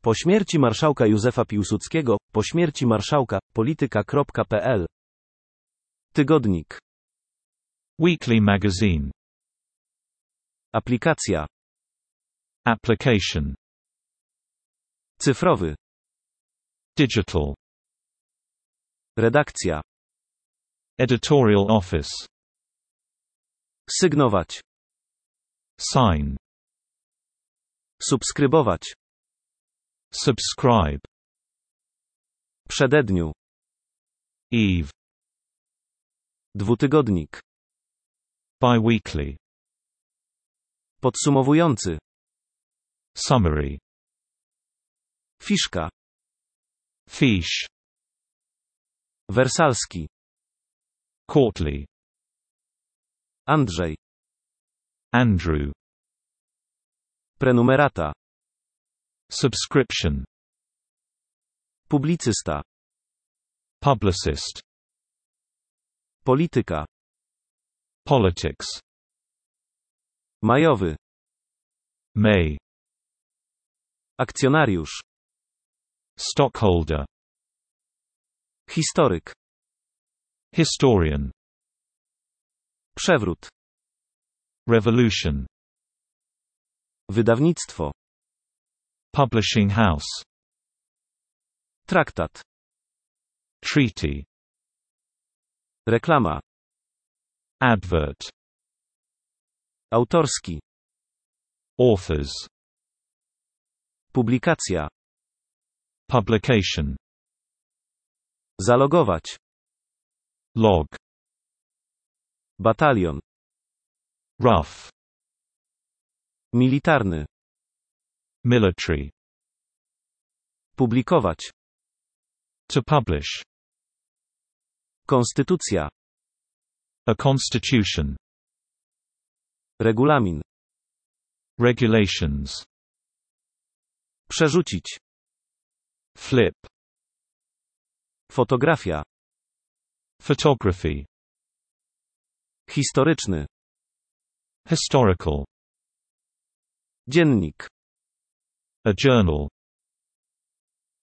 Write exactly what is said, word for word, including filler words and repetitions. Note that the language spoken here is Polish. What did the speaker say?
Po śmierci marszałka Józefa Piłsudskiego, po śmierci marszałka, polityka kropka p l. Tygodnik. Weekly magazine. Aplikacja. Application. Cyfrowy. Digital. Redakcja. Editorial office. Sygnować. Sign. Subskrybować. Subscribe. Przededniu. Eve. Dwutygodnik. Biweekly. Podsumowujący. Summary. Fiszka. Fiche. Wersalski. Courtly. Andrzej. Andrew. Prenumerata. Subscription. Publicysta. Publicist. Polityka. Politics. Majowy. May. Akcjonariusz. Stockholder. Historyk. Historian. Przewrót. Revolution. Wydawnictwo. Publishing house. Traktat. Treaty. Reklama. Advert. Autorski. Authors. Publikacja. Publication. Zalogować. Log. Batalion. Rough. Militarny. Military. Publikować. To publish. Konstytucja. A constitution. Regulamin. Regulations. Przerzucić. Flip. Fotografia. Photography. Historyczny. Historical. Dziennik. A journal.